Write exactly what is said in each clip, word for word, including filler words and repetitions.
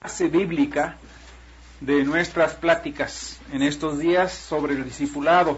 base bíblica de nuestras pláticas en estos días sobre el discipulado.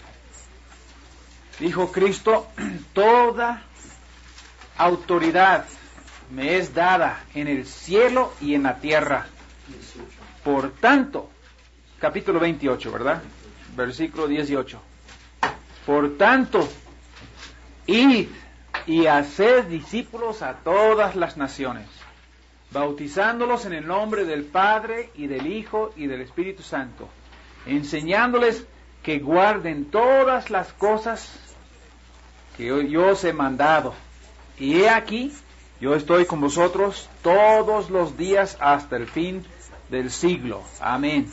Dijo Cristo: toda autoridad me es dada en el cielo y en la tierra. Por tanto, capítulo veintiocho, ¿verdad? Versículo dieciocho. Por tanto, id y haced discípulos a todas las naciones, bautizándolos en el nombre del Padre y del Hijo y del Espíritu Santo, enseñándoles que guarden todas las cosas que yo, yo os he mandado. Y he aquí, yo estoy con vosotros todos los días hasta el fin del siglo. Amén.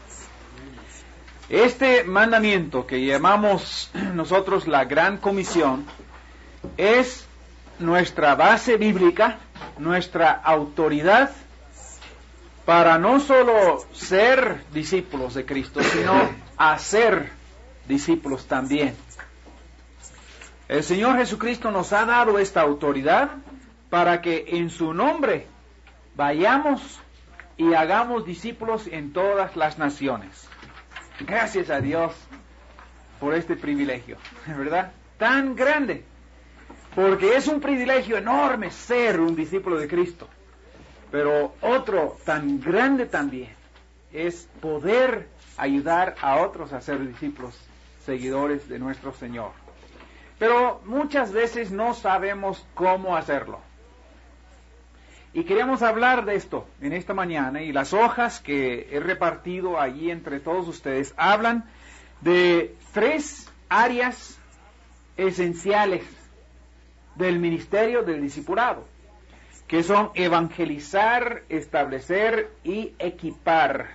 Este mandamiento que llamamos nosotros la Gran Comisión es nuestra base bíblica, nuestra autoridad para no solo ser discípulos de Cristo, sino hacer discípulos también. El Señor Jesucristo nos ha dado esta autoridad para que en su nombre vayamos y hagamos discípulos en todas las naciones. Gracias a Dios por este privilegio, ¿verdad? Tan grande. Porque es un privilegio enorme ser un discípulo de Cristo. Pero otro tan grande también es poder ayudar a otros a ser discípulos, seguidores de nuestro Señor. Pero muchas veces no sabemos cómo hacerlo. Y queremos hablar de esto en esta mañana, y las hojas que he repartido allí entre todos ustedes hablan de tres áreas esenciales del ministerio del discipulado, que son evangelizar, establecer y equipar.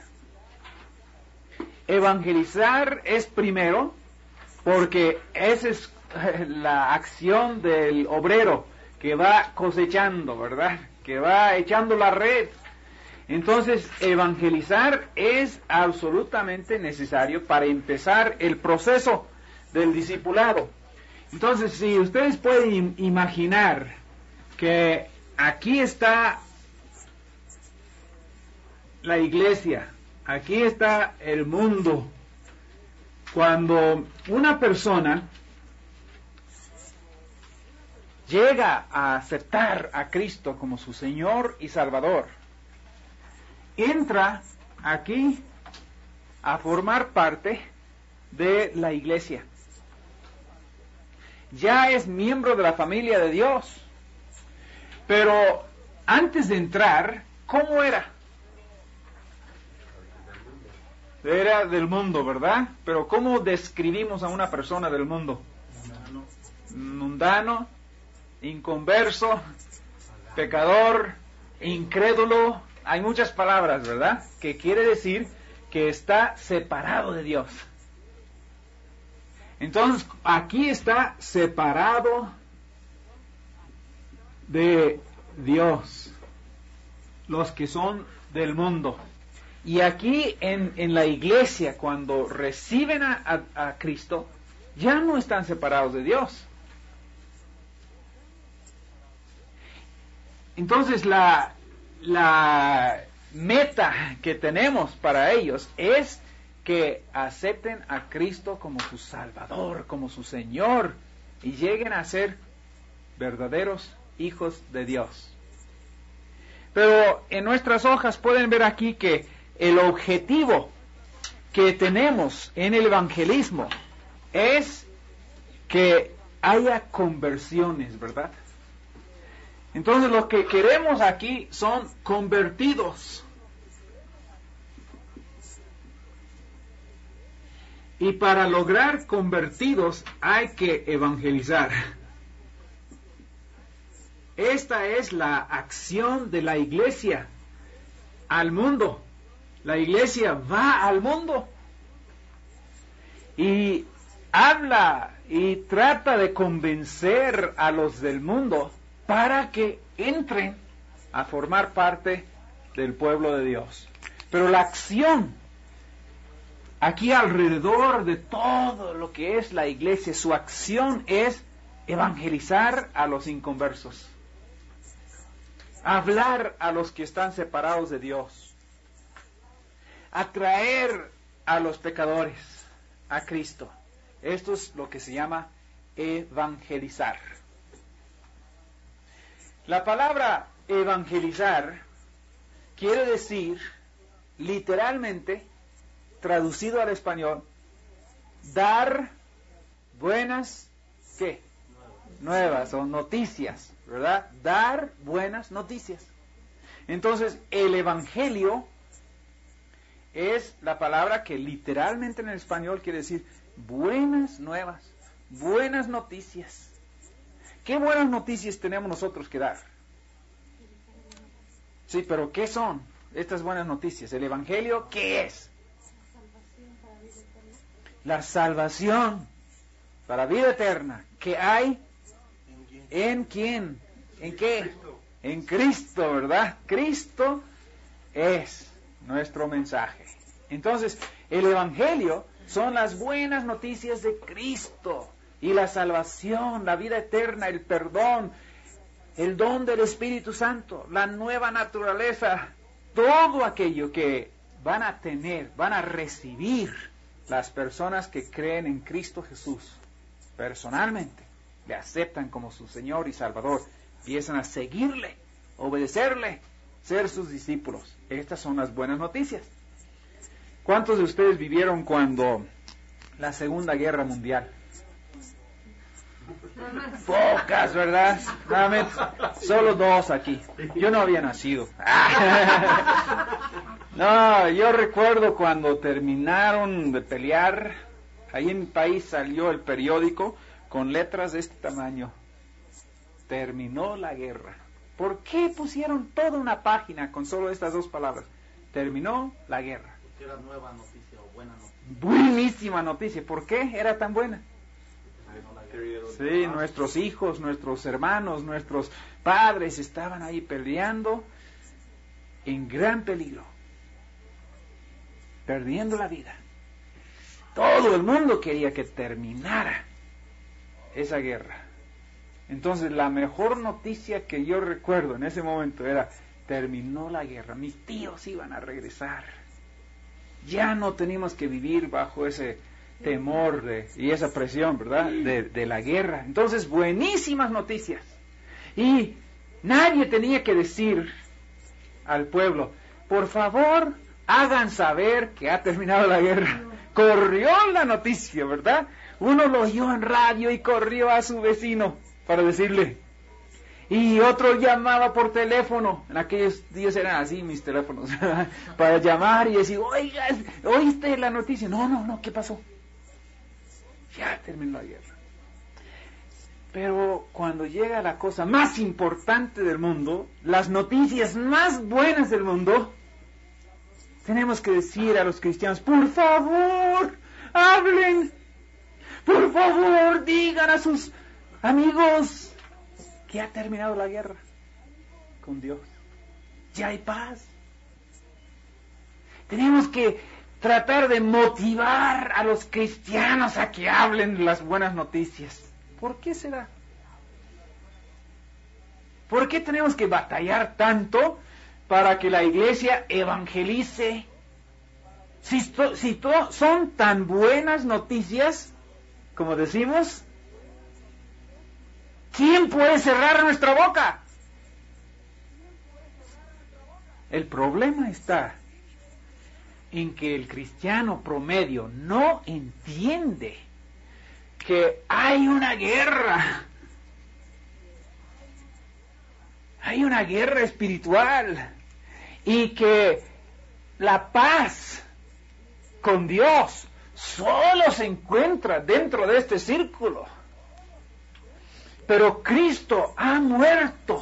Evangelizar es primero, porque esa es la acción del obrero que va cosechando, ¿verdad? Que va echando la red. Entonces, evangelizar es absolutamente necesario para empezar el proceso del discipulado. Entonces, si ustedes pueden imaginar que aquí está la iglesia, aquí está el mundo, cuando una persona llega a aceptar a Cristo como su Señor y Salvador, entra aquí a formar parte de la iglesia. Ya es miembro de la familia de Dios. Pero antes de entrar, ¿cómo era? Era del mundo, ¿verdad? Pero ¿cómo describimos a una persona del mundo? Mundano, Mundano, inconverso, pecador, incrédulo. Hay muchas palabras, ¿verdad? Que quiere decir que está separado de Dios. Entonces, aquí está separado de Dios, los que son del mundo. Y aquí en, en la iglesia, cuando reciben a, a, a Cristo, ya no están separados de Dios. Entonces, la, la meta que tenemos para ellos es que acepten a Cristo como su Salvador, como su Señor, y lleguen a ser verdaderos hijos de Dios. Pero en nuestras hojas pueden ver aquí que el objetivo que tenemos en el evangelismo es que haya conversiones, ¿verdad? Entonces lo que queremos aquí son convertidos. Y para lograr convertidos hay que evangelizar. Esta es la acción de la iglesia al mundo. La iglesia va al mundo y habla y trata de convencer a los del mundo para que entren a formar parte del pueblo de Dios. Pero la acción aquí alrededor de todo lo que es la iglesia, su acción es evangelizar a los inconversos. hablar a los que están separados de Dios, atraer a los pecadores a Cristo. Esto es lo que se llama evangelizar. La palabra evangelizar quiere decir, literalmente, traducido al español, dar buenas, ¿qué? Nuevas o noticias, ¿verdad? Dar buenas noticias. Entonces, el evangelio es la palabra que literalmente en el español quiere decir buenas nuevas, buenas noticias. ¿Qué buenas noticias tenemos nosotros que dar? Sí, pero ¿qué son estas buenas noticias? ¿El evangelio qué es? La salvación para vida eterna que hay en quién, en qué, en Cristo, ¿verdad? Cristo es nuestro mensaje. Entonces, el evangelio son las buenas noticias de Cristo y la salvación, la vida eterna, el perdón, el don del Espíritu Santo, la nueva naturaleza, todo aquello que van a tener, van a recibir las personas que creen en Cristo Jesús personalmente, le aceptan como su Señor y Salvador, empiezan a seguirle, obedecerle, ser sus discípulos. Estas son las buenas noticias. ¿Cuántos de ustedes vivieron cuando la Segunda Guerra Mundial? Pocas, ¿verdad? Realmente, solo dos aquí. Yo no había nacido. No, yo recuerdo cuando terminaron de pelear, ahí en mi país salió el periódico con letras de este tamaño. Terminó la guerra. ¿Por qué pusieron toda una página con solo estas dos palabras? Terminó la guerra. Porque era nueva noticia o buena noticia. Buenísima noticia. ¿Por qué era tan buena? Sí, nuestros hijos, nuestros hermanos, nuestros padres estaban ahí peleando en gran peligro, perdiendo la vida. Todo el mundo quería que terminara esa guerra. Entonces, la mejor noticia que yo recuerdo en ese momento era: terminó la guerra, mis tíos iban a regresar. Ya no teníamos que vivir bajo ese temor de, y esa presión, ¿verdad?, de, de la guerra. Entonces, buenísimas noticias. Y nadie tenía que decir al pueblo: por favor, hagan saber que ha terminado la guerra. Corrió la noticia, ¿verdad? Uno lo oyó en radio y corrió a su vecino para decirle. Y otro llamaba por teléfono. En aquellos días eran así mis teléfonos. Para llamar y decir: oiga, ¿oíste la noticia? No, no, no, ¿qué pasó? Ya terminó la guerra. Pero cuando llega la cosa más importante del mundo, las noticias más buenas del mundo, tenemos que decir a los cristianos: por favor, hablen. Por favor, digan a sus amigos que ha terminado la guerra con Dios. Ya hay paz. Tenemos que tratar de motivar a los cristianos a que hablen las buenas noticias. ¿Por qué será? ¿Por qué tenemos que batallar tanto para que la iglesia evangelice? Si, to, si to, son tan buenas noticias, como decimos, ¿quién puede cerrar nuestra boca? El problema está en que el cristiano promedio no entiende que hay una guerra. Hay una guerra espiritual y que la paz con Dios solo se encuentra dentro de este círculo. Pero Cristo ha muerto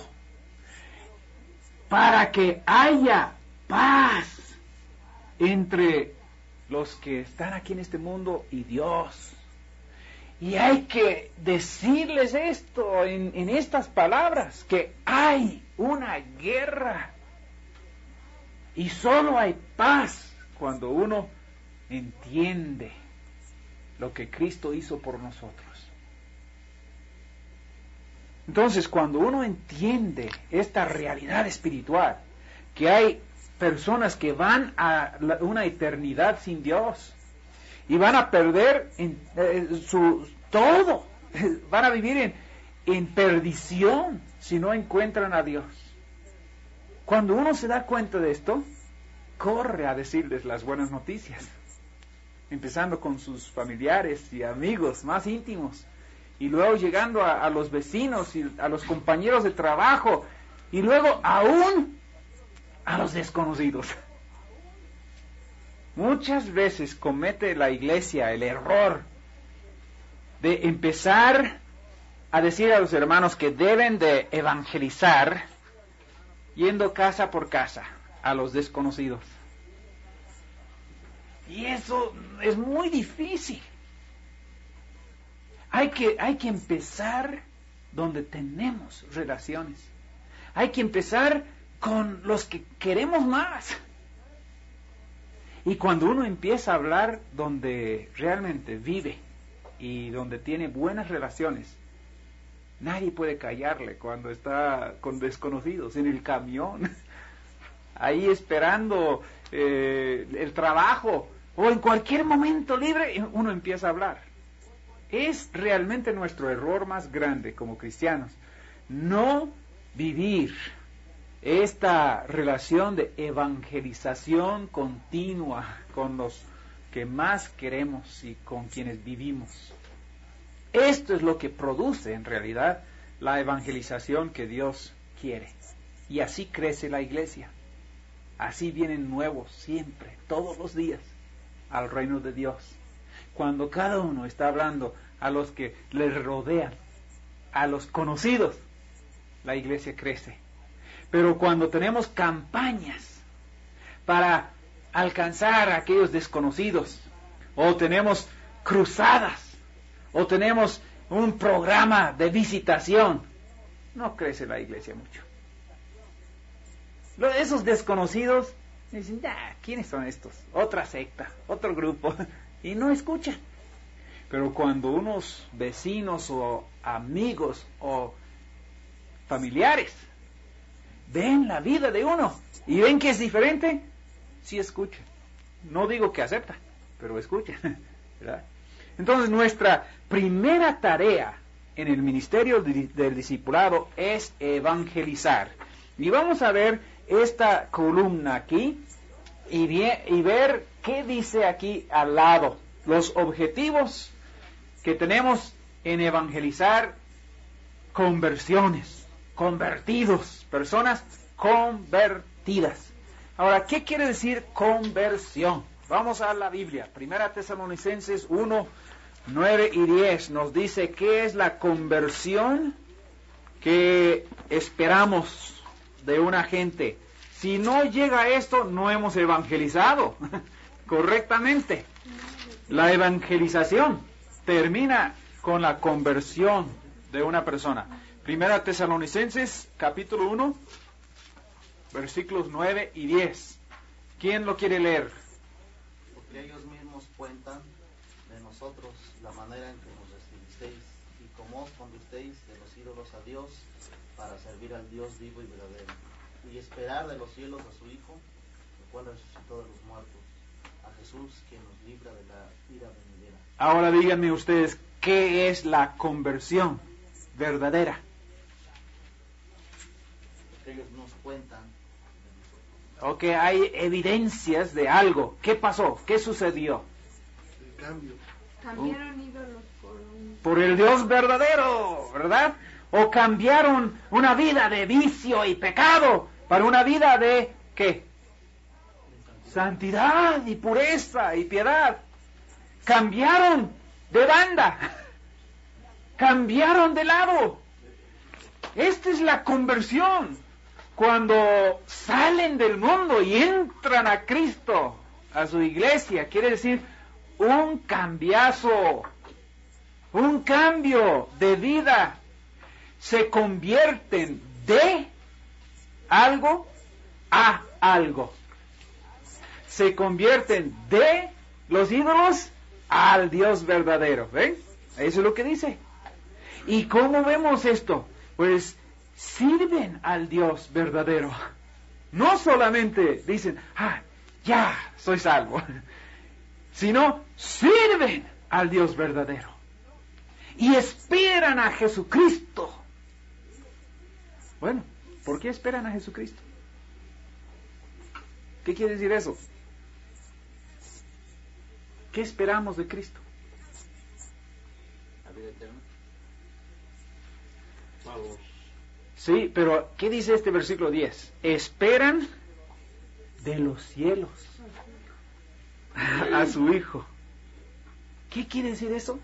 para que haya paz entre los que están aquí en este mundo y Dios. Y hay que decirles esto en, en estas palabras, que hay una guerra y solo hay paz cuando uno entiende lo que Cristo hizo por nosotros. Entonces, cuando uno entiende esta realidad espiritual, que hay personas que van a la, una eternidad sin Dios y van a perder en, eh, su todo, van a vivir en, en perdición si no encuentran a Dios. Cuando uno se da cuenta de esto, corre a decirles las buenas noticias, empezando con sus familiares y amigos más íntimos, y luego llegando a, a los vecinos y a los compañeros de trabajo, y luego aún a los desconocidos. Muchas veces comete la iglesia el error de empezar a decir a los hermanos que deben de evangelizar yendo casa por casa a los desconocidos. Y eso es muy difícil. Hay que, hay que empezar donde tenemos relaciones. Hay que empezar con los que queremos más. Y cuando uno empieza a hablar donde realmente vive y donde tiene buenas relaciones, nadie puede callarle cuando está con desconocidos en el camión, ahí esperando eh, el trabajo o en cualquier momento libre, uno empieza a hablar. Es realmente nuestro error más grande como cristianos, no vivir esta relación de evangelización continua con los que más queremos y con quienes vivimos. Esto es lo que produce en realidad la evangelización que Dios quiere. Y así crece la iglesia. Así vienen nuevos siempre, todos los días, al reino de Dios. Cuando cada uno está hablando a los que les rodean, a los conocidos, la iglesia crece. Pero cuando tenemos campañas para alcanzar a aquellos desconocidos, o tenemos cruzadas, o tenemos un programa de visitación, no crece la iglesia mucho. Esos desconocidos dicen, ya, ¿quiénes son estos? Otra secta, otro grupo, y no escuchan. Pero cuando unos vecinos o amigos o familiares ven la vida de uno y ven que es diferente, sí escuchan. No digo que aceptan, pero escuchan, ¿verdad? Entonces nuestra primera tarea en el ministerio del discipulado es evangelizar. Y vamos a ver esta columna aquí y, bien, y ver qué dice aquí al lado. Los objetivos que tenemos en evangelizar: conversiones, convertidos, personas convertidas. Ahora, ¿qué quiere decir conversión? Vamos a la Biblia. Primera Tesalonicenses uno, nueve y diez nos dice qué es la conversión que esperamos de una gente. Si no llega a esto, no hemos evangelizado correctamente. La evangelización termina con la conversión de una persona. Primera Tesalonicenses, capítulo uno, versículos nueve y diez. ¿Quién lo quiere leer? Porque ellos mismos cuentan de nosotros la manera en que nos recibisteis y cómo os conducisteis de los ídolos a Dios para servir al Dios vivo y verdadero, y esperar de los cielos a su Hijo, el cual resucitó de los muertos, a Jesús, quien nos libra de la ira venidera. Ahora díganme ustedes, ¿qué es la conversión verdadera? Porque ellos nos cuentan de nosotros. Ok, hay evidencias de algo. ¿Qué pasó? ¿Qué sucedió? El cambio. Cambiaron ídolos por un... Por el Dios verdadero, ¿verdad? O cambiaron una vida de vicio y pecado para una vida de, ¿qué? Santidad y pureza y piedad. Cambiaron de banda. Cambiaron de lado. Esta es la conversión. Cuando salen del mundo y entran a Cristo, a su iglesia, quiere decir un cambiazo, un cambio de vida. Se convierten de algo a algo. Se convierten de los ídolos al Dios verdadero. ¿Ven? Eso es lo que dice. ¿Y cómo vemos esto? pues sirven al Dios verdadero. No solamente dicen, ah, ya, soy salvo, sino sirven al Dios verdadero. Y esperan a Jesucristo. Bueno, ¿por qué esperan a Jesucristo? ¿Qué quiere decir eso? ¿Qué esperamos de Cristo? La vida eterna. Vamos. Sí, pero ¿qué dice este versículo diez? Esperan de los cielos a su Hijo. ¿Qué quiere decir eso?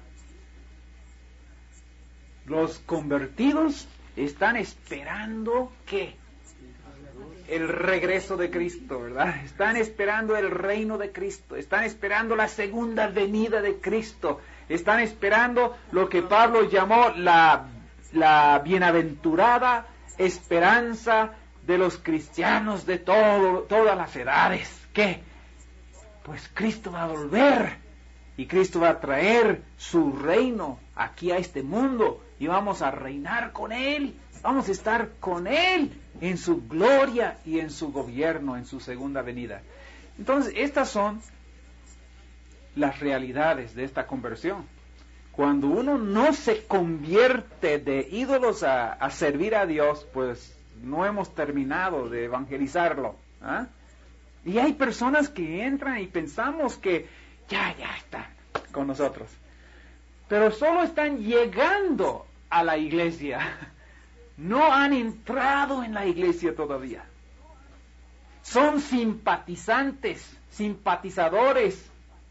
Los convertidos están esperando ¿qué? El regreso de Cristo, ¿verdad? Están esperando el reino de Cristo, están esperando la segunda venida de Cristo, están esperando lo que Pablo llamó la, la bienaventurada esperanza de los cristianos de todo, todas las edades. ¿Qué? Pues Cristo va a volver y Cristo va a traer su reino aquí a este mundo y vamos a reinar con Él, vamos a estar con Él en su gloria y en su gobierno, en su segunda venida. Entonces, estas son las realidades de esta conversión. Cuando uno no se convierte de ídolos a, a servir a Dios, pues no hemos terminado de evangelizarlo. ¿Ah? Y hay personas que entran y pensamos que ya, ya están con nosotros, pero solo están llegando a la iglesia. No han entrado en la iglesia todavía. Son simpatizantes, simpatizadores,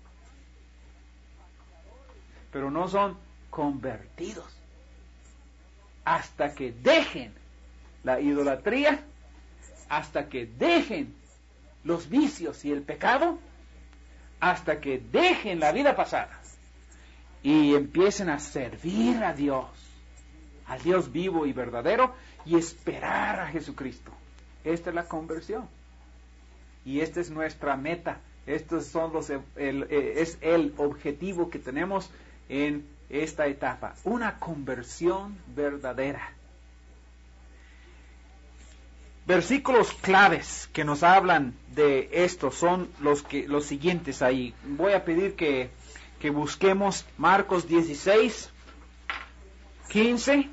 pero no son convertidos. Hasta que dejen la idolatría, hasta que dejen los vicios y el pecado, hasta que dejen la vida pasada y empiecen a servir a Dios, al Dios vivo y verdadero, y esperar a Jesucristo. Esta es la conversión. Y esta es nuestra meta. Estos son los, el, el, es el objetivo que tenemos en esta etapa. Una conversión verdadera. Versículos claves que nos hablan de esto son los, que, los siguientes ahí. Voy a pedir que, que busquemos Marcos dieciséis, quince,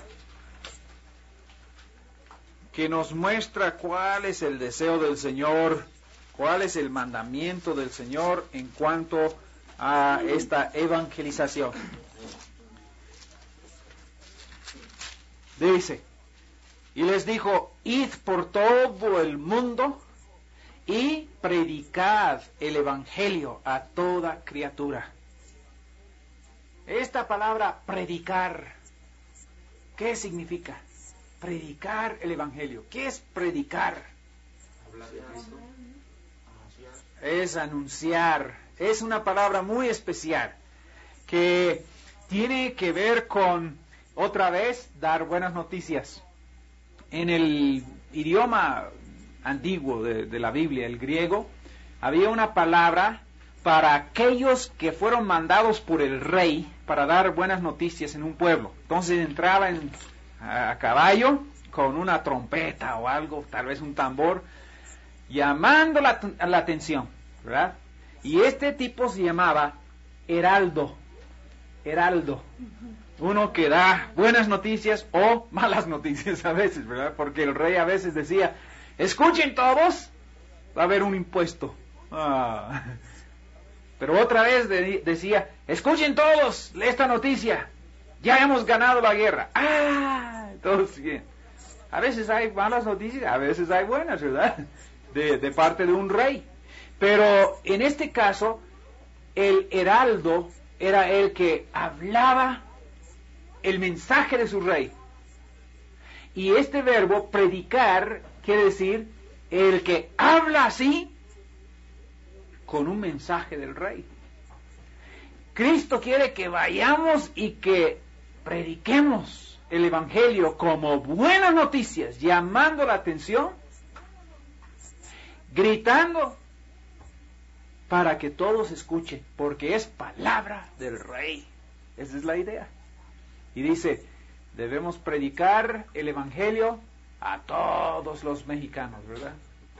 que nos muestra cuál es el deseo del Señor, cuál es el mandamiento del Señor en cuanto a esta evangelización. Dice, y les dijo, id por todo el mundo y predicad el evangelio a toda criatura. Esta palabra predicar, ¿qué significa? Predicar el evangelio. ¿Qué es predicar? Hablar de Cristo. Es anunciar. Es una palabra muy especial que tiene que ver con, otra vez, dar buenas noticias. En el idioma antiguo de, de la Biblia, el griego, había una palabra para aquellos que fueron mandados por el rey para dar buenas noticias en un pueblo. Entonces entraban a caballo con una trompeta o algo, tal vez un tambor, llamando la, la atención, ¿verdad? Y este tipo se llamaba heraldo, heraldo. Uno que da buenas noticias o malas noticias a veces, ¿verdad? Porque el rey a veces decía, escuchen todos, va a haber un impuesto. Ah. Pero otra vez de, decía, escuchen todos esta noticia, ya hemos ganado la guerra. Ah, todos bien. A veces hay malas noticias, a veces hay buenas, ¿verdad? De, de parte de un rey. Pero en este caso, el heraldo era el que hablaba el mensaje de su rey. Y este verbo, predicar, quiere decir el que habla así con un mensaje del rey. Cristo quiere que vayamos y que prediquemos el evangelio como buenas noticias, llamando la atención, gritando para que todos escuchen, porque es palabra del rey. Esa es la idea. Y dice, debemos predicar el Evangelio a todos los mexicanos, ¿verdad?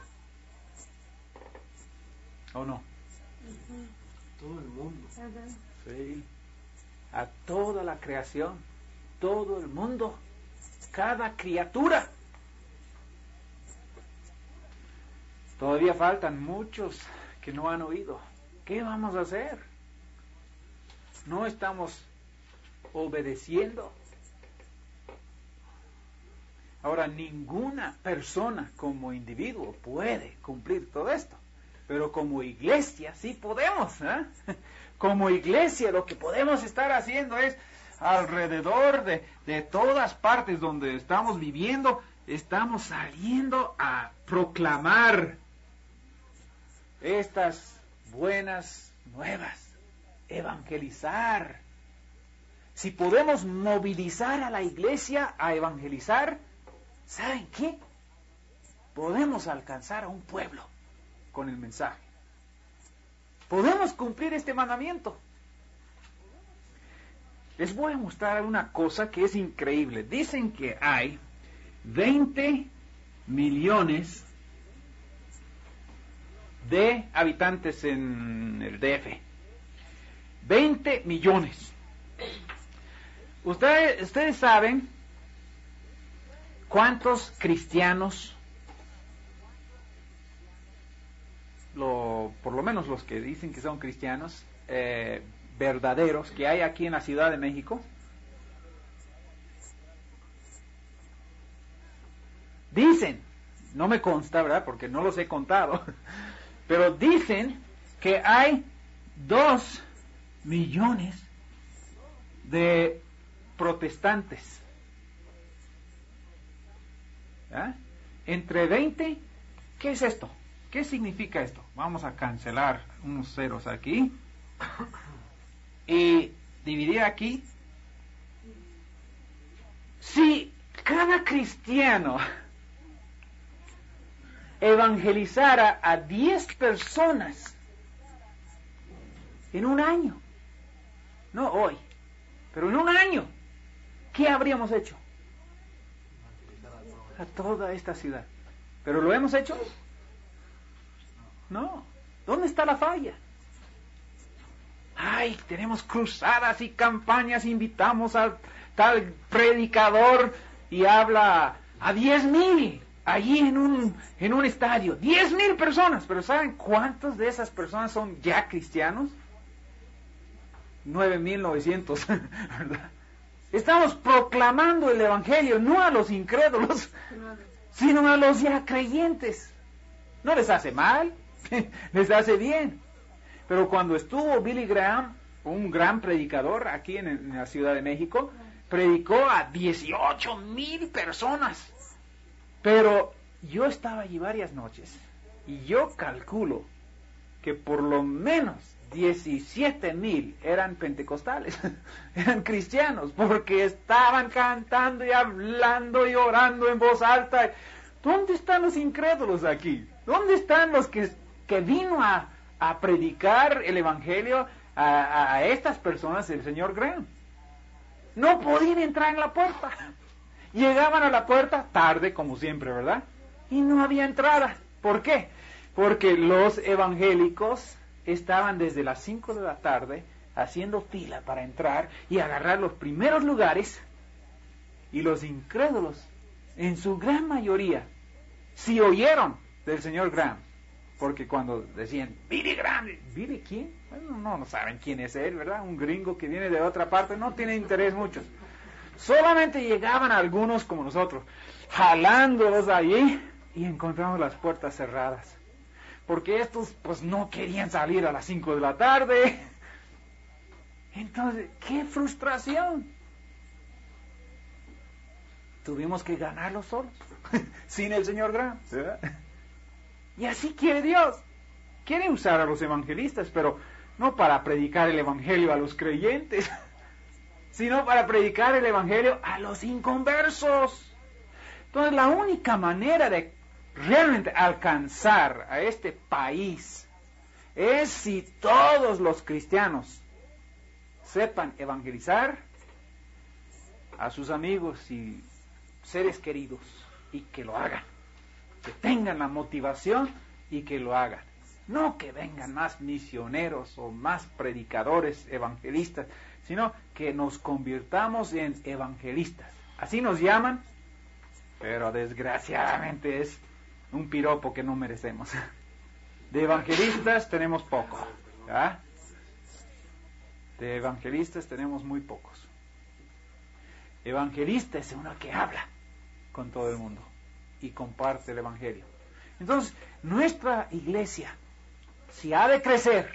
¿O no? Todo el mundo. Sí. A toda la creación, todo el mundo, cada criatura. Todavía faltan muchos que no han oído. ¿Qué vamos a hacer? No estamos obedeciendo. Ahora, ninguna persona como individuo puede cumplir todo esto, pero como iglesia sí podemos, ¿eh? Como iglesia lo que podemos estar haciendo es alrededor de, de todas partes donde estamos viviendo, estamos saliendo a proclamar estas buenas nuevas, evangelizar. Si podemos movilizar a la iglesia a evangelizar, ¿saben qué? Podemos alcanzar a un pueblo con el mensaje. Podemos cumplir este mandamiento. Les voy a mostrar una cosa que es increíble. Dicen que hay veinte millones de habitantes en el D F. veinte millones. Ustedes, ustedes saben cuántos cristianos, lo, por lo menos los que dicen que son cristianos, eh, verdaderos, que hay aquí en la Ciudad de México. Dicen, no me consta, ¿verdad? Porque no los he contado, pero dicen que hay dos millones de protestantes. ¿Ah? Entre veinte, ¿qué es esto? ¿Qué significa esto? Vamos a cancelar unos ceros aquí y dividir aquí. Si cada cristiano evangelizara a diez personas en un año, no hoy, pero en un año, ¿qué habríamos hecho? A toda esta ciudad. ¿Pero lo hemos hecho? No. ¿Dónde está la falla? Ay, tenemos cruzadas y campañas, invitamos a tal predicador y habla a diez mil allí en un, en un estadio. Diez mil personas. ¿Pero saben cuántas de esas personas son ya cristianos? Nueve mil novecientos, ¿verdad? Estamos proclamando el Evangelio no a los incrédulos, sino a los ya creyentes. No les hace mal, les hace bien. Pero cuando estuvo Billy Graham, un gran predicador aquí en, en la Ciudad de México, predicó a dieciocho mil personas. Pero yo estaba allí varias noches y yo calculo que por lo menos diecisiete mil eran pentecostales, eran cristianos, porque estaban cantando y hablando y orando en voz alta. ¿Dónde están los incrédulos aquí? ¿Dónde están los que, que vino a, a predicar el Evangelio a, a estas personas, el señor Graham? No podían entrar en la puerta. Llegaban a la puerta tarde, como siempre, ¿verdad? Y no había entrada. ¿Por qué? Porque los evangélicos estaban desde las cinco de la tarde haciendo fila para entrar y agarrar los primeros lugares, y los incrédulos, en su gran mayoría, sí oyeron del señor Graham, porque cuando decían, Billy Graham, ¿Billy quién? Bueno, no, no saben quién es él, ¿verdad? Un gringo que viene de otra parte, no tiene interés muchos. Solamente llegaban algunos como nosotros, jalándolos allí, y encontramos las puertas cerradas. Porque estos pues no querían salir a las cinco de la tarde. Entonces, ¡qué frustración! Tuvimos que ganarlo solos, sin el señor Graham, ¿verdad? Y así quiere Dios. Quiere usar a los evangelistas, pero no para predicar el evangelio a los creyentes, sino para predicar el evangelio a los inconversos. Entonces, la única manera de realmente alcanzar a este país es si todos los cristianos sepan evangelizar a sus amigos y seres queridos y que lo hagan, que tengan la motivación y que lo hagan. No que vengan más misioneros o más predicadores, evangelistas, sino que nos convirtamos en evangelistas. Así nos llaman, pero desgraciadamente es un piropo que no merecemos. De evangelistas tenemos poco, ¿ah? De evangelistas tenemos muy pocos. Evangelista es uno que habla con todo el mundo y comparte el evangelio. Entonces, nuestra iglesia, si ha de crecer,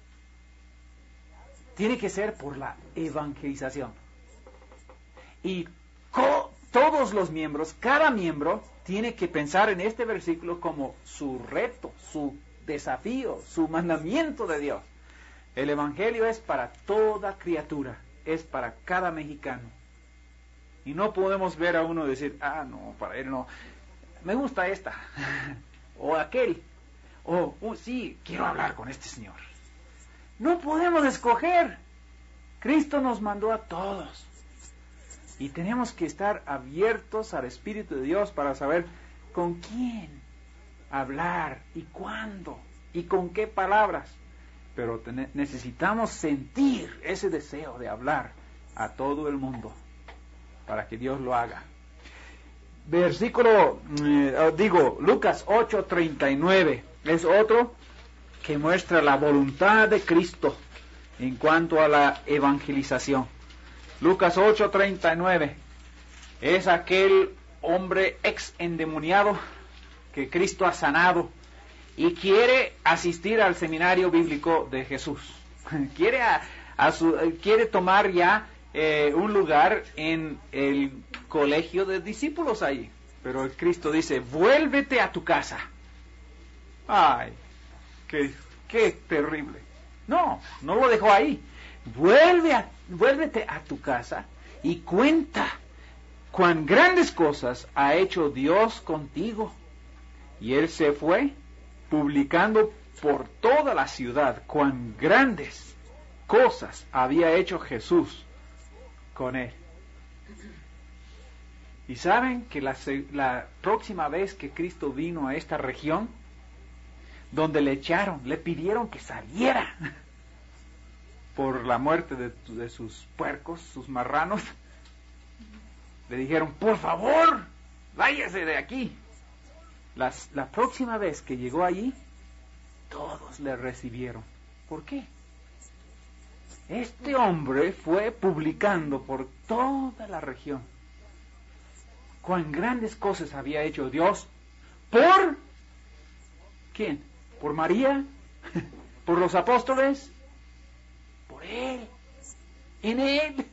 tiene que ser por la evangelización. Y co- todos los miembros, cada miembro, tiene que pensar en este versículo como su reto, su desafío, su mandamiento de Dios. El evangelio es para toda criatura, es para cada mexicano. Y no podemos ver a uno decir, ah, no, para él no, me gusta esta, o aquel, o oh, sí, quiero hablar con este señor. No podemos escoger. Cristo nos mandó a todos. Y tenemos que estar abiertos al Espíritu de Dios para saber con quién hablar y cuándo y con qué palabras. Pero ten- necesitamos sentir ese deseo de hablar a todo el mundo para que Dios lo haga. Versículo, eh, digo, Lucas ocho treinta y nueve es otro que muestra la voluntad de Cristo en cuanto a la evangelización. Lucas ocho treinta y nueve es aquel hombre ex endemoniado que Cristo ha sanado y quiere asistir al seminario bíblico de Jesús. Quiere, a, a su, quiere tomar ya eh, un lugar en el colegio de discípulos ahí. Pero el Cristo dice, vuélvete a tu casa. Ay, qué, qué terrible. No, no lo dejó ahí. Vuelve a, vuélvete a tu casa y cuenta cuán grandes cosas ha hecho Dios contigo. Y él se fue publicando por toda la ciudad cuán grandes cosas había hecho Jesús con él. Y saben que la, la próxima vez que Cristo vino a esta región, donde le echaron, le pidieron que saliera por la muerte de, de sus puercos, sus marranos, le dijeron, por favor, váyase de aquí. Las, la próxima vez que llegó allí, todos le recibieron. ¿Por qué? Este hombre fue publicando por toda la región cuán grandes cosas había hecho Dios por ¿quién? ¿Por María? ¿Por los apóstoles? Por él, en él.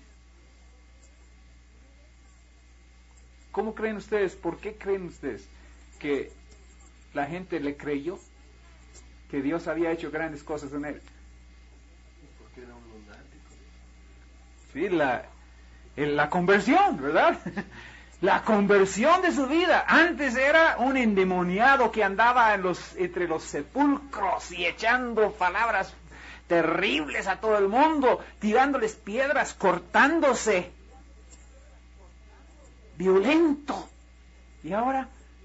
¿Cómo creen ustedes? ¿Por qué creen ustedes que la gente le creyó que Dios había hecho grandes cosas en él? Porque era un lunático. Sí, la, en la conversión, ¿verdad? La conversión de su vida. Antes era un endemoniado que andaba en los, entre los sepulcros y echando palabras terribles a todo el mundo, tirándoles piedras, cortándose. Violento. Y ahora,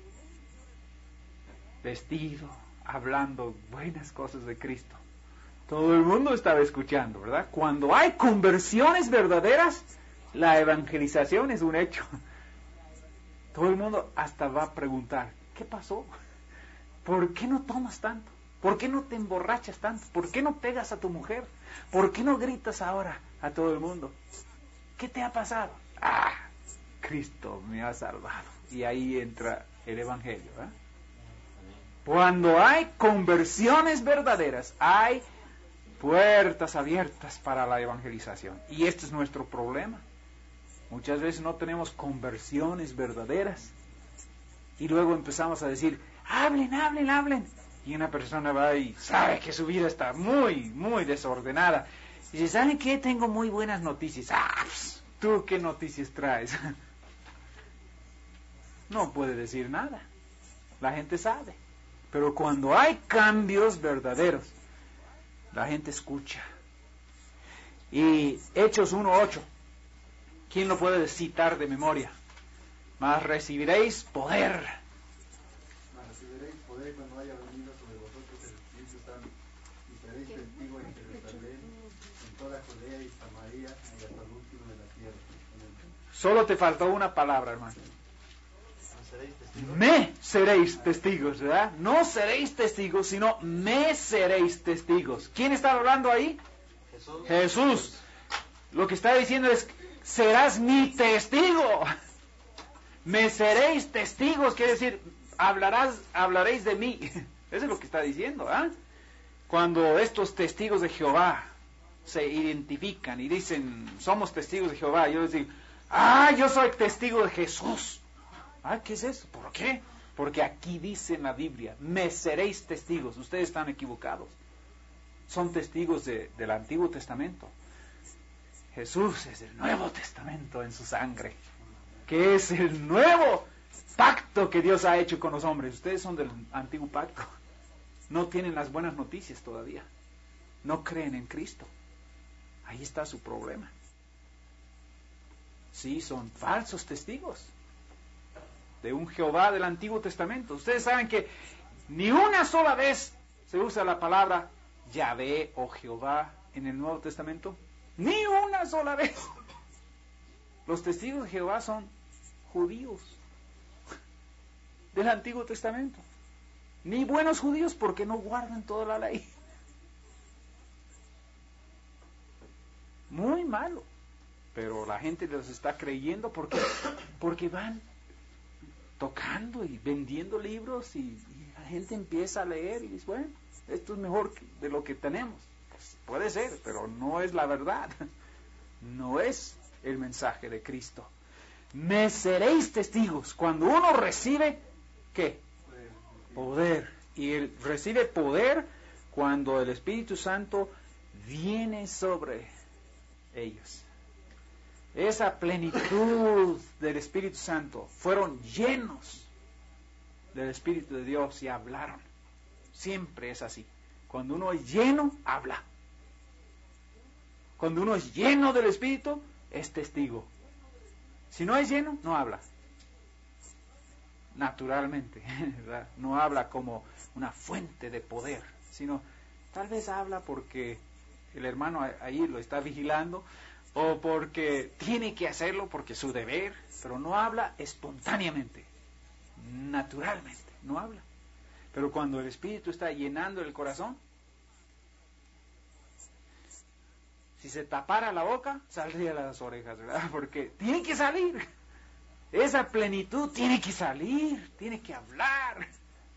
vestido, hablando buenas cosas de Cristo. Todo el mundo estaba escuchando, ¿verdad? Cuando hay conversiones verdaderas, la evangelización es un hecho. Todo el mundo hasta va a preguntar, ¿qué pasó? ¿Por qué no tomas tanto? ¿Por qué no te emborrachas tanto? ¿Por qué no pegas a tu mujer? ¿Por qué no gritas ahora a todo el mundo? ¿Qué te ha pasado? Ah, Cristo me ha salvado. Y ahí entra el evangelio, ¿eh? Cuando hay conversiones verdaderas, hay puertas abiertas para la evangelización. Y este es nuestro problema. Muchas veces no tenemos conversiones verdaderas. Y luego empezamos a decir, hablen, hablen, hablen. Y una persona va y sabe que su vida está muy, muy desordenada. Y dice, ¿saben qué? Tengo muy buenas noticias. Ah, pss, ¿tú qué noticias traes? No puede decir nada. La gente sabe. Pero cuando hay cambios verdaderos, la gente escucha. Y Hechos uno ocho ¿Quién lo puede citar de memoria? Mas recibiréis poder. Mas recibiréis poder cuando haya venido sobre vosotros el Espíritu Santo, y seréis testigos en Jerusalén, en toda Judea y Samaria, y hasta el último de la tierra. Solo te faltó una palabra, hermano. ¿Seréis testigos? Me seréis testigos, ¿verdad? No seréis testigos, sino me seréis testigos. ¿Quién está hablando ahí? Jesús. Jesús. Lo que está diciendo es, serás mi testigo. Me seréis testigos, quiere decir, hablarás, hablaréis de mí. Eso es lo que está diciendo, ¿ah? Cuando estos testigos de Jehová se identifican y dicen, somos testigos de Jehová, yo les digo, ah, yo soy testigo de Jesús. Ah, ¿qué es eso? ¿Por qué? Porque aquí dice en la Biblia, me seréis testigos. Ustedes están equivocados. Son testigos de, del Antiguo Testamento. Jesús es el Nuevo Testamento en su sangre, que es el nuevo pacto que Dios ha hecho con los hombres. Ustedes son del Antiguo Pacto. No tienen las buenas noticias todavía. No creen en Cristo. Ahí está su problema. Sí, son falsos testigos de un Jehová del Antiguo Testamento. Ustedes saben que ni una sola vez se usa la palabra Yahvé o Jehová en el Nuevo Testamento. Ni una sola vez. Los testigos de Jehová son judíos del Antiguo Testamento. Ni buenos judíos porque no guardan toda la ley. Muy malo. Pero la gente los está creyendo porque, porque van tocando y vendiendo libros y, y la gente empieza a leer y dice, bueno, esto es mejor de lo que tenemos. Pues puede ser, pero no es la verdad. No es el mensaje de Cristo. Me seréis testigos. Cuando uno recibe, ¿qué? Poder. Y él recibe poder cuando el Espíritu Santo viene sobre ellos. Esa plenitud del Espíritu Santo, fueron llenos del Espíritu de Dios y hablaron. Siempre es así. Cuando uno es lleno, habla. Cuando uno es lleno del Espíritu, es testigo. Si no es lleno, no habla. Naturalmente, ¿verdad? No habla como una fuente de poder, sino tal vez habla porque el hermano ahí lo está vigilando, o porque tiene que hacerlo porque es su deber, pero no habla espontáneamente, naturalmente, no habla. Pero cuando el Espíritu está llenando el corazón, si se tapara la boca, saldría las orejas, ¿verdad? Porque tiene que salir. Esa plenitud tiene que salir, tiene que hablar.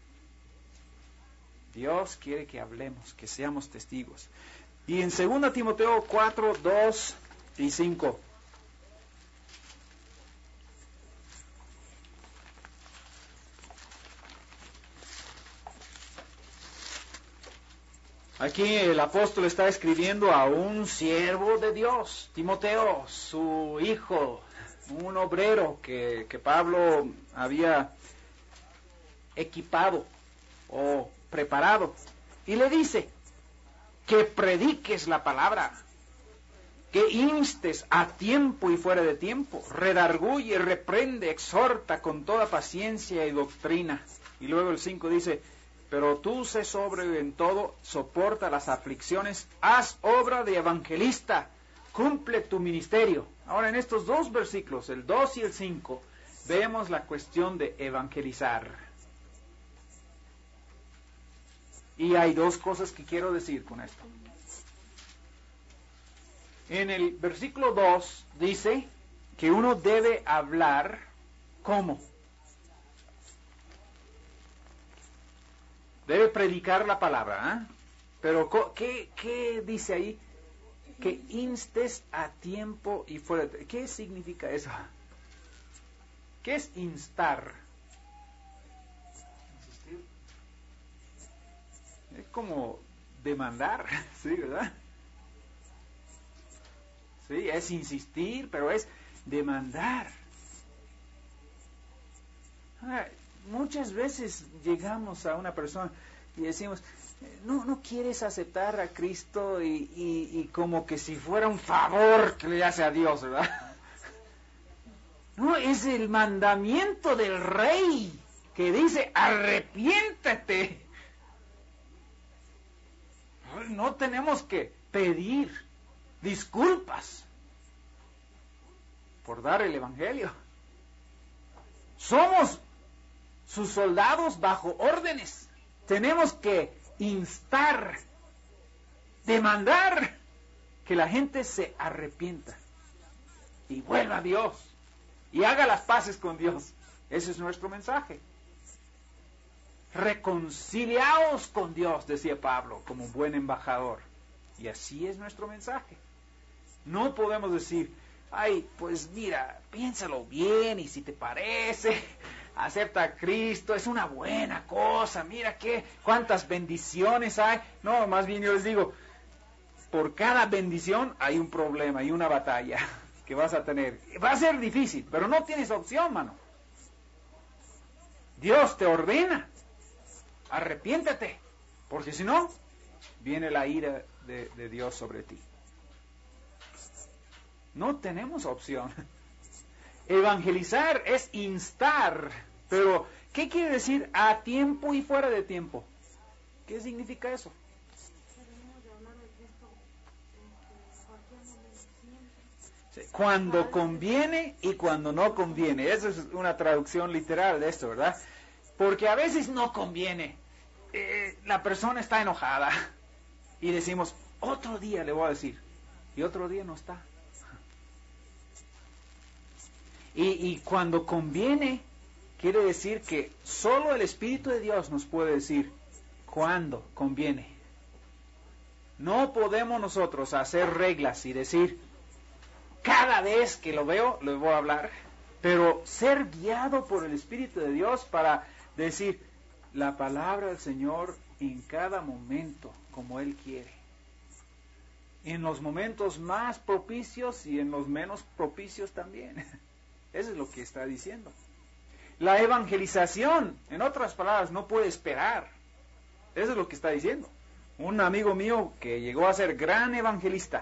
Dios quiere que hablemos, que seamos testigos. Y en segunda Timoteo cuatro, dos y cinco. Aquí el apóstol está escribiendo a un siervo de Dios, Timoteo, su hijo, un obrero que, que Pablo había equipado o preparado. Y le dice que prediques la palabra, que instes a tiempo y fuera de tiempo, redarguye, reprende, exhorta con toda paciencia y doctrina. Y luego el cinco dice, pero tú sé sobrio en todo, soporta las aflicciones, haz obra de evangelista, cumple tu ministerio. Ahora en estos dos versículos, el dos y el cinco, vemos la cuestión de evangelizar. Y hay dos cosas que quiero decir con esto. En el versículo dos dice que uno debe hablar ¿cómo? Debe predicar la palabra, ¿eh? Pero ¿qué, qué dice ahí? Que instes a tiempo y fuera de... ¿Qué significa eso? ¿Qué es instar? Insistir. Es como demandar, ¿sí, verdad? Sí, es insistir, pero es demandar. Ah, muchas veces llegamos a una persona y decimos, no, no quieres aceptar a Cristo y, y, y como que si fuera un favor que le hace a Dios, ¿verdad? No, es el mandamiento del rey que dice, arrepiéntate. No tenemos que pedir disculpas por dar el evangelio. Somos sus soldados bajo órdenes. Tenemos que instar, demandar que la gente se arrepienta y vuelva a Dios y haga las paces con Dios. Ese es nuestro mensaje. Reconciliaos con Dios, decía Pablo, como un buen embajador. Y así es nuestro mensaje. No podemos decir, ay, pues mira, piénsalo bien y si te parece, acepta a Cristo, es una buena cosa, mira qué, cuántas bendiciones hay. No, más bien yo les digo, por cada bendición hay un problema y una batalla que vas a tener. Va a ser difícil, pero no tienes opción, mano. Dios te ordena, arrepiéntate, porque si no, viene la ira de, de Dios sobre ti. No tenemos opción. Evangelizar es instar, pero ¿qué quiere decir a tiempo y fuera de tiempo? ¿Qué significa eso? Cuando conviene y cuando no conviene. Esa es una traducción literal de esto, ¿verdad? Porque a veces no conviene. Eh, la persona está enojada y decimos, otro día le voy a decir, y otro día no está. Y, y cuando conviene, quiere decir que solo el Espíritu de Dios nos puede decir cuándo conviene. No podemos nosotros hacer reglas y decir, cada vez que lo veo, le voy a hablar, pero ser guiado por el Espíritu de Dios para decir la palabra del Señor en cada momento, como Él quiere. En los momentos más propicios y en los menos propicios también. Eso es lo que está diciendo. La evangelización, en otras palabras, no puede esperar. Eso es lo que está diciendo. Un amigo mío que llegó a ser gran evangelista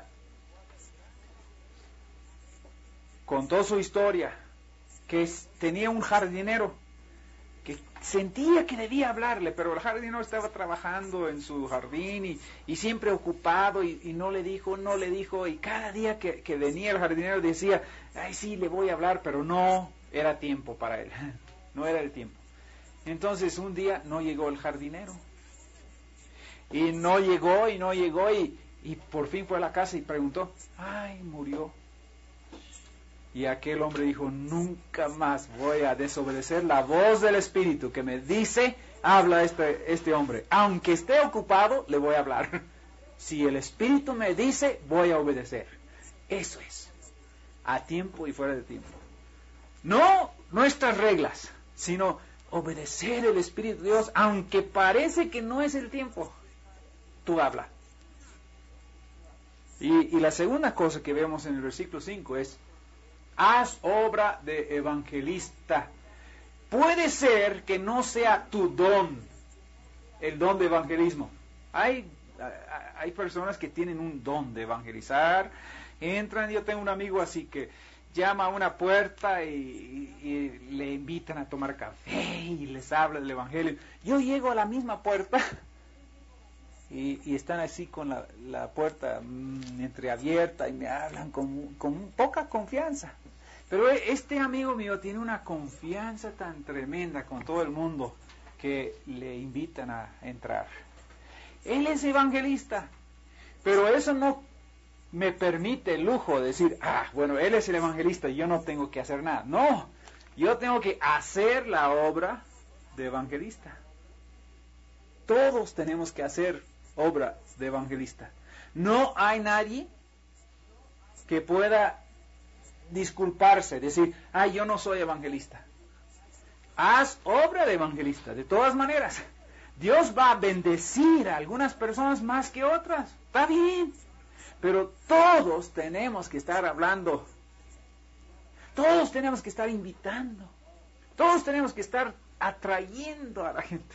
contó su historia, que tenía un jardinero que sentía que debía hablarle, pero el jardinero estaba trabajando en su jardín y, y siempre ocupado y, y no le dijo, no le dijo, y cada día que, que venía el jardinero decía, ay sí, le voy a hablar, pero no era tiempo para él, no era el tiempo. Entonces un día no llegó el jardinero, y no llegó y no llegó y, y por fin fue a la casa y preguntó, ay, murió. Y aquel hombre dijo, nunca más voy a desobedecer la voz del Espíritu que me dice, habla este, este hombre. Aunque esté ocupado, le voy a hablar. Si el Espíritu me dice, voy a obedecer. Eso es, a tiempo y fuera de tiempo. No nuestras reglas, sino obedecer el Espíritu de Dios, aunque parece que no es el tiempo. Tú habla. Y, y la segunda cosa que vemos en el versículo cinco es, haz obra de evangelista. Puede ser que no sea tu don, el don de evangelismo. Hay, hay personas que tienen un don de evangelizar. Entran, yo tengo un amigo así que llama a una puerta y, y, y le invitan a tomar café y les habla del evangelio. Yo llego a la misma puerta y, y están así con la, la puerta mmm, entreabierta y me hablan con, con poca confianza. Pero este amigo mío tiene una confianza tan tremenda con todo el mundo que le invitan a entrar. Él es evangelista, pero eso no me permite el lujo de decir, ah, bueno, él es el evangelista y yo no tengo que hacer nada. No, yo tengo que hacer la obra de evangelista. Todos tenemos que hacer obra de evangelista. No hay nadie que pueda disculparse, decir, ay, yo no soy evangelista. Haz obra de evangelista, de todas maneras. Dios va a bendecir a algunas personas más que otras, está bien, pero todos tenemos que estar hablando, todos tenemos que estar invitando, todos tenemos que estar atrayendo a la gente.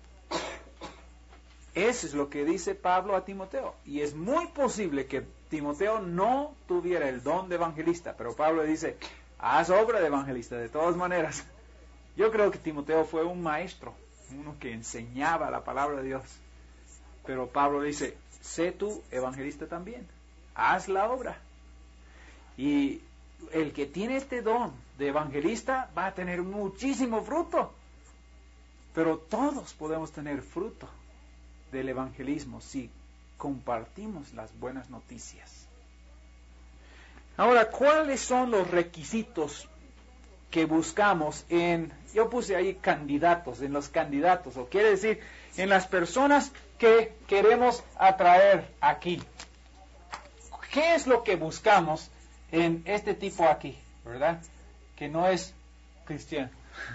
Eso es lo que dice Pablo a Timoteo, y es muy posible que Timoteo no tuviera el don de evangelista, pero Pablo dice, haz obra de evangelista, de todas maneras. Yo creo que Timoteo fue un maestro, uno que enseñaba la palabra de Dios. Pero Pablo dice, sé tú evangelista también, haz la obra. Y el que tiene este don de evangelista va a tener muchísimo fruto. Pero todos podemos tener fruto del evangelismo si compartimos las buenas noticias. Ahora, ¿cuáles son los requisitos que buscamos en, yo puse ahí candidatos, en los candidatos, o quiere decir, en las personas que queremos atraer aquí? ¿Qué es lo que buscamos en este tipo aquí, verdad? Que no es cristiano.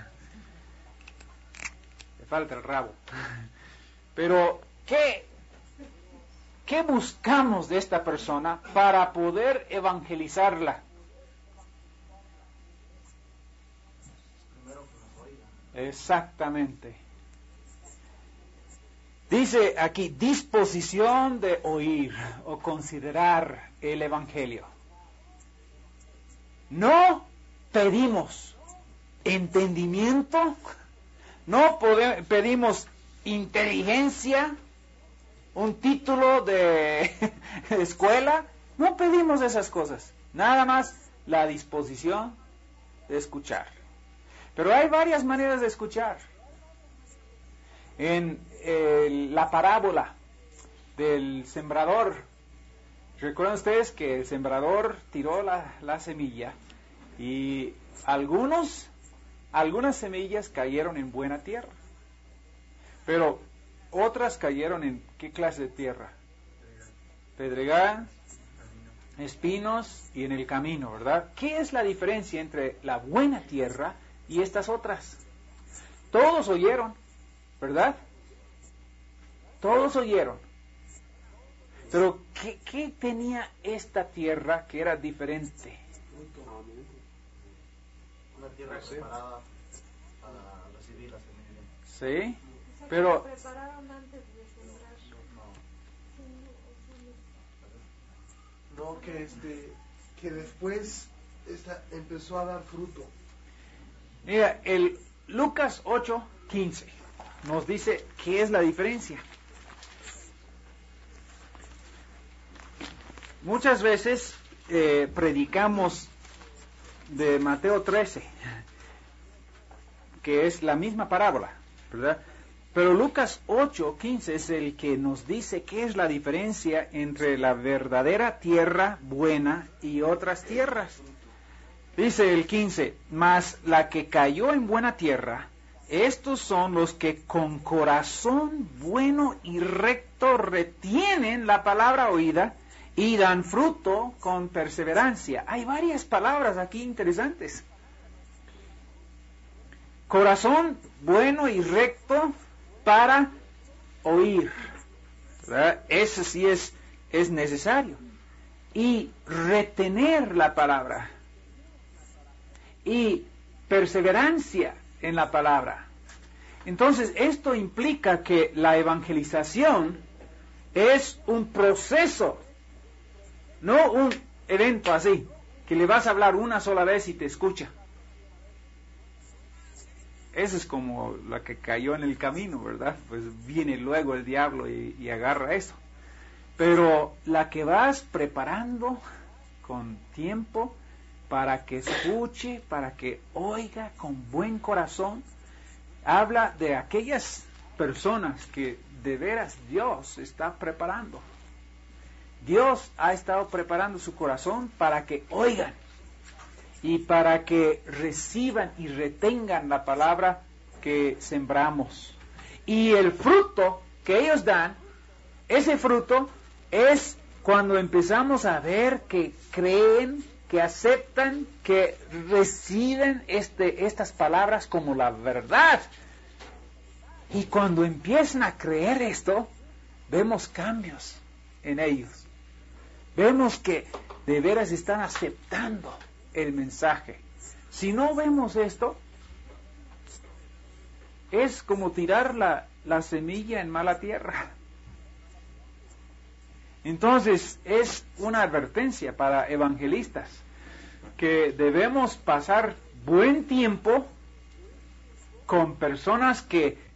Le falta el rabo. Pero, ¿qué, qué buscamos de esta persona para poder evangelizarla? Primero que nos oiga. Exactamente. Dice aquí, disposición de oír o considerar el evangelio. No pedimos entendimiento, no pode- pedimos inteligencia, un título de escuela, no pedimos esas cosas, nada más la disposición de escuchar. Pero hay varias maneras de escuchar. En eh, la parábola del sembrador, recuerdan ustedes que el sembrador tiró la, la semilla y algunos, algunas semillas cayeron en buena tierra, pero otras cayeron en ¿qué clase de tierra? Pedregal, espinos y en el camino, ¿verdad? ¿Qué es la diferencia entre la buena tierra y estas otras? Todos oyeron, ¿verdad? Todos oyeron. Pero ¿qué, qué tenía esta tierra que era diferente? Una tierra preparada para recibir la semilla. ¿Sí? O sea, Pero que lo prepararon antes de sembrar. No. No, que este que después esta, empezó a dar fruto. mira, el Lucas ocho quince nos dice qué es la diferencia. Muchas veces eh, predicamos de Mateo trece, que es la misma parábola, ¿verdad? Pero Lucas ocho quince es el que nos dice qué es la diferencia entre la verdadera tierra buena y otras tierras. Dice el quince, mas la que cayó en buena tierra, estos son los que con corazón bueno y recto retienen la palabra oída y dan fruto con perseverancia. Hay varias palabras aquí interesantes. Corazón bueno y recto para oír, ¿verdad? Eso sí es, es necesario. Y retener la palabra. Y perseverancia en la palabra. Entonces, esto implica que la evangelización es un proceso, no un evento así, que le vas a hablar una sola vez y te escucha. Esa es como la que cayó en el camino, ¿verdad? Pues viene luego el diablo y, y agarra eso. Pero la que vas preparando con tiempo para que escuche, para que oiga con buen corazón, habla de aquellas personas que de veras Dios está preparando. Dios ha estado preparando su corazón para que oigan y para que reciban y retengan la palabra que sembramos. Y el fruto que ellos dan, ese fruto es cuando empezamos a ver que creen, que aceptan, que reciben este, estas palabras como la verdad. Y cuando empiezan a creer esto, vemos cambios en ellos. Vemos que de veras están aceptando el mensaje. Si no vemos esto, es como tirar la, la semilla en mala tierra. Entonces, es una advertencia para evangelistas. que debemos pasar buen tiempo con personas que